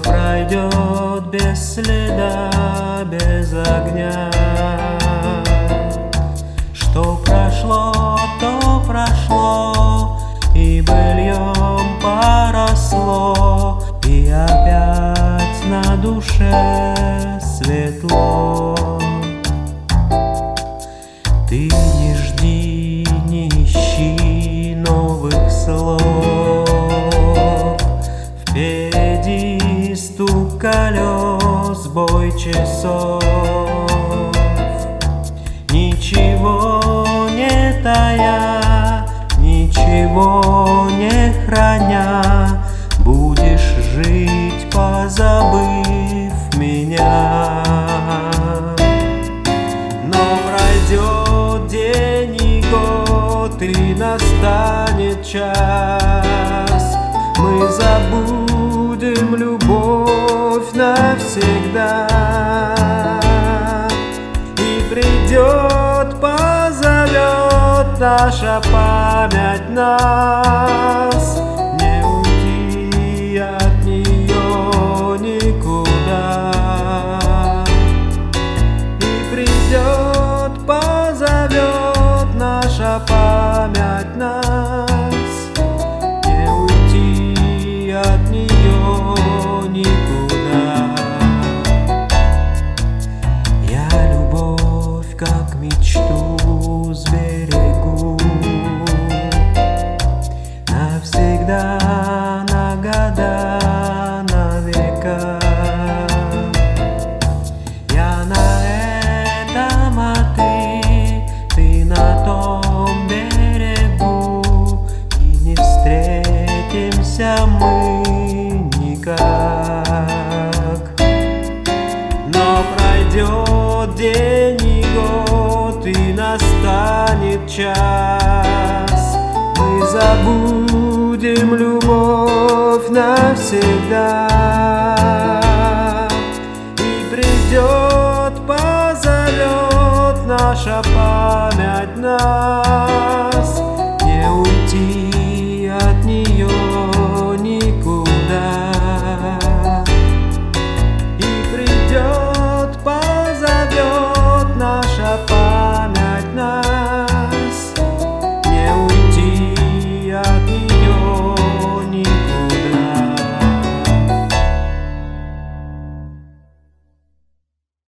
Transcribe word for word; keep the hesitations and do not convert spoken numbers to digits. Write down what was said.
пройдет без следа, без огня. Что прошло, то прошло, и быльем поросло, и опять на душе светло. Ты не жди, не ищи новых слов, впереди стук колес, бой часов. Ничего не тая, ничего не храня, будешь жить, позабыв меня. Но пройдет день и год, и настанет час, мы забудем любовь навсегда. И придет, позовет наша память нас, не уйти от нее никуда. И придет, позовет наша память нас, не уйти от нее никуда. Я любовь как мечту сберегу навсегда, на года, на века. Я на этом, а ты, ты на том берегу, и не встретимся мы никак. Но пройдет день и год, и настанет час, мы забудем любовь навсегда. И придет, позовет наша память нас.